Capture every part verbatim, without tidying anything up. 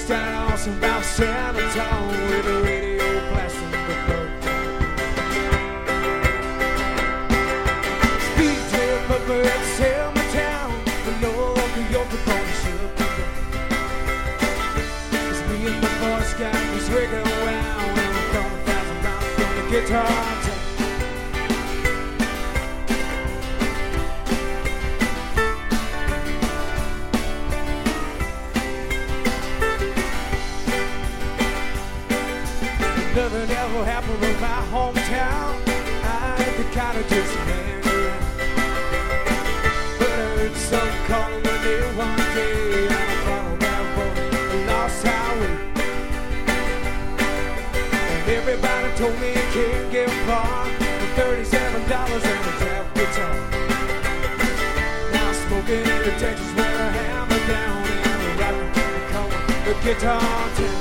Started on some Ralph San Antonio with the radio blasting the bird. Speed tail pepper at Selma Town. The local York gonna shoot me down. Cause me and the Boy Scout was rigging around and we're throwing a thousand rounds from the guitar town. Nothing ever happened in my hometown. I ain't the kind of just hang around. But I heard some calling my name one day on a bottle down for the lost highway. And everybody told me I can't get far for thirty-seven dollars and a trap guitar. Now I'm smoking in the Texas where I hammer down and the rockin' and calling the guitar town.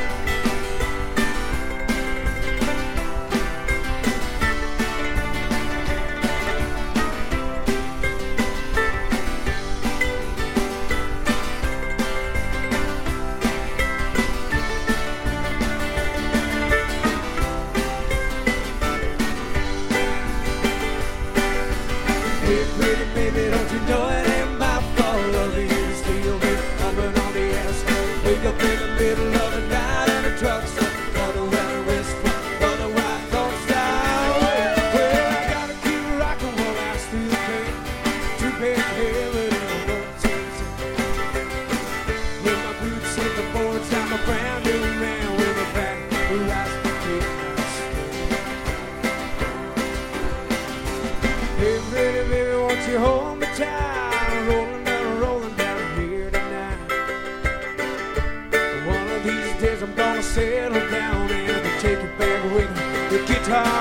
Hey, pretty baby, don't you know it ain't my fault? Loving you to steal me, humping on the asphalt. Wake up in the middle of the night in a truck stop. Wonder where the wrist from, wonder why I don't stop. Well, I gotta keep rocking while I still can. Two pair of heaven and a rotation. With my boots in the boards, I'm a brand new man with a back who lies between my skin. Hey, pretty baby, won't you hold me tight? Rolling down, rolling down here tonight. One of these days I'm gonna settle down and take it back with the guitar.